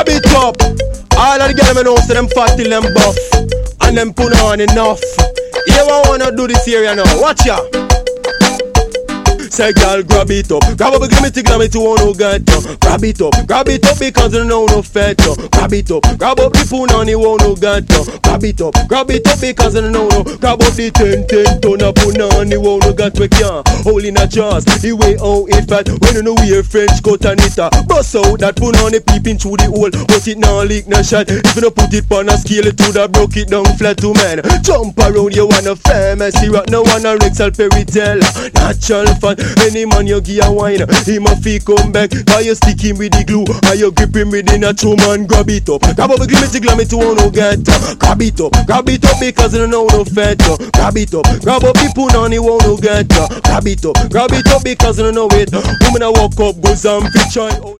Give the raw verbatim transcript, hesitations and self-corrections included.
grab it up. All of the girls know so them fat till them buff, and them put on enough. You wanna do this area now? Watch ya. Say girl, grab it up. Grab up a glimity, glimity, one who got up. Grab it up, grab it up because you know no fat up. Grab it up, grab up the poon on the one who got up. Grab it up, grab it up because you know no. Grab up the ten, ten ton of poon on the one who got we can. Hold in a chance, the way how it fat. When you know we a French cut and it a bust out that poon on the peeping through the hole. But it now leak no shot. If you don't put it on a scale, it would have broke it down flat to man. Jump around, you wanna pharmacy rock, no one a Rexall fairy tale. Natural fun. Any man you give a wine, he must feel come back. Why you stick him with the glue, or you grip him with the natural man. Grab it up, grab up a glimity, glimity, one who get up. Grab it up, grab it up because you know no fat up. Grab it up, grab up the poon on the one who get up. Grab it up, grab it up because you know it. Woman a walk up, goes on, fit try.